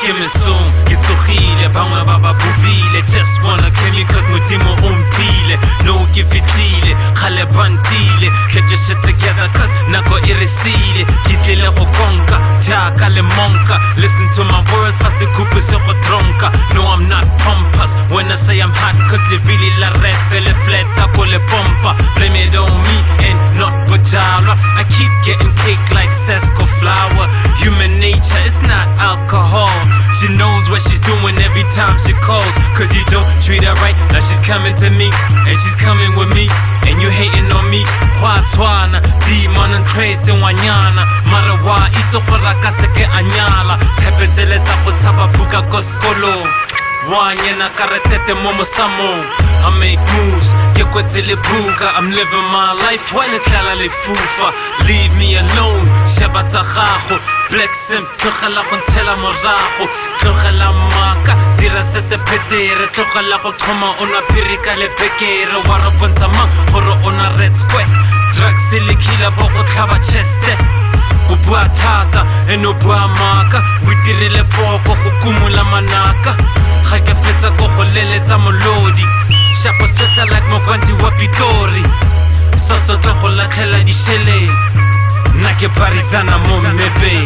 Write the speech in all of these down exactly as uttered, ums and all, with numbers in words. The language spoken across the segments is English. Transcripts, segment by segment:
me soon. Get to heal, bangwa baba bubile. Just wanna kill me cause mudimo umpile. No give it deal, khale bandile. Get your shit together cause nako irisile. Kitlele go konka, jaka le monka. Listen to my words, fast coupe se go tronka. No, I'm not pompous when I say I'm hot cause le really la red le fleta ko le pompa. Blame it on me and not Bajala. I keep getting cake like Sesco flour. Human nature, it's not alcohol. She knows what she's doing every time she calls. Cause you don't treat her right, now she's coming to me. And she's coming with me, and you hating on me. Huatswana, demon and crazy wanyana. Marawa, ito koraka seke anyala. Tepetele tapo taba buka koskolo. Wanyana karatete momo samo. I make moves, get kwetele buka. I'm living my life, while it kala le fufa. Leave me alone, shabata khaho. Black sim, tlogela go ntshela morago. Tlogela maka, dira se se petere. Tlogela go thoma ona pirika le pekere. Wa re bontsha mang gore ona red square. Drugs le killer bo go tlhaba cheste. O bua thata, and o bua maka. O dirile poko go kumula manaka. Ga ke fetsa go go leletsa molodi. Shapo straight like Mokwandi wa Pitori. So so tlo go latlhela di shele. Nake parisana mo mebe.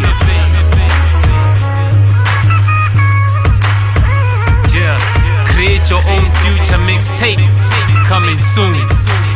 Yeah, create your own future mixtape coming soon.